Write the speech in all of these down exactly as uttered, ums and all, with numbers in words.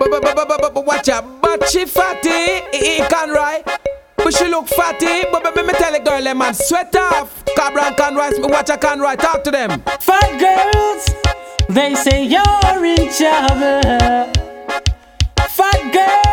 But, but, but, but, but, but watch out, but she fatty, he can right. But she look fatty, but let me tell a girl, them man, sweat off. Cabra and Conroy, me watch a Conroy, talk to them. Fat girls, they say you're in trouble. Fat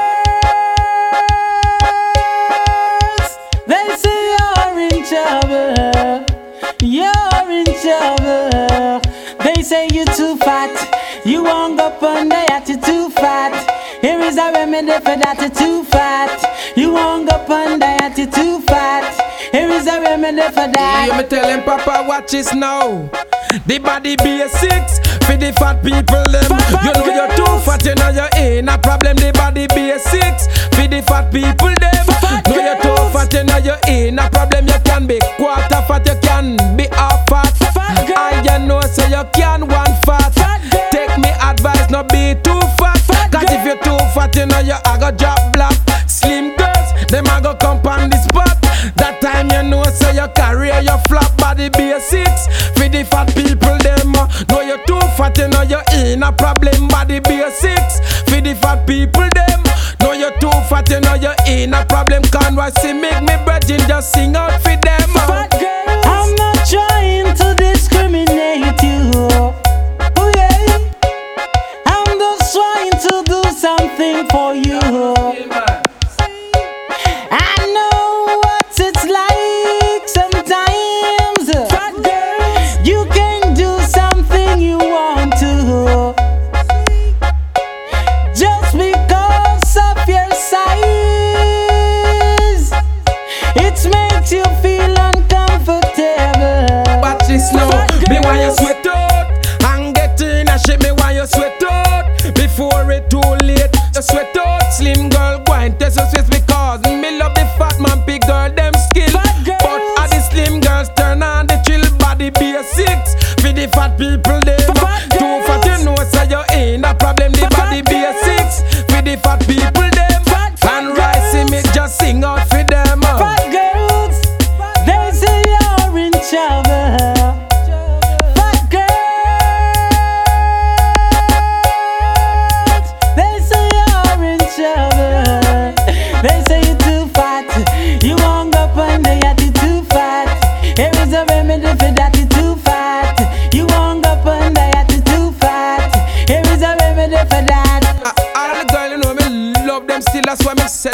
girls, they say you're in trouble. You're in trouble. They say you're too fat. You won't go on the yacht, you're too fat. Here is a remedy for that, you're too fat. You won't go on the yacht, you're too fat. Here is a remedy for that. You me telling Papa watch this now. The body basics for the fat people them. Fat, fat you know girls. you're too fat, you know you ain't a problem. The body basics for the fat people them. Fat know you're too girls. fat, you know you ain't a problem. You can be quarter fat, you can be half fat. Fat girls. I you know so you can one fat. Fat girls. Take me advice, not be too fat. Fat Cause if girls. you're too fat, you know you a go drop black. Slim girls, them a go come on the spot. That time you know so your career your flop. Body basics for the fat people them. Know you're too fat, you know you ain't a problem. Body basics for the fat people them. Know you're too fat, you know you ain't a problem. Conroy see make me brethren just sing out for them. Fat girls. I'm not trying to discriminate you. Oh yeah. I'm just trying to do something for you. I know what it's like sometimes. Fat girls. You can do something you want to. Just because of your size, it makes you feel uncomfortable. Watch this now. Fat Me girls. want you sweat out and get in a shape. Me want you sweat out before it too late. You sweat out, slim girl, go and test your sweat because me love the fat man, big girl, them skill. Fat girls. But all the slim girls turn on the chill body basics for the fat people them. Fat Too girls. fat, you know so you ain't a problem. The Fat body girls. basics for the fat people them. Fat, fat And rising me just sing out for them. Fat girls, they say you're in trouble. Fat girls, they say you're in trouble. They say you're too fat. You won't go on the yacht, you're too fat. Here is a remedy for that, you're too fat. You won't go on the yacht, you're too fat. Here is a remedy for that. Uh, all the girl you know me love them still, that's why me say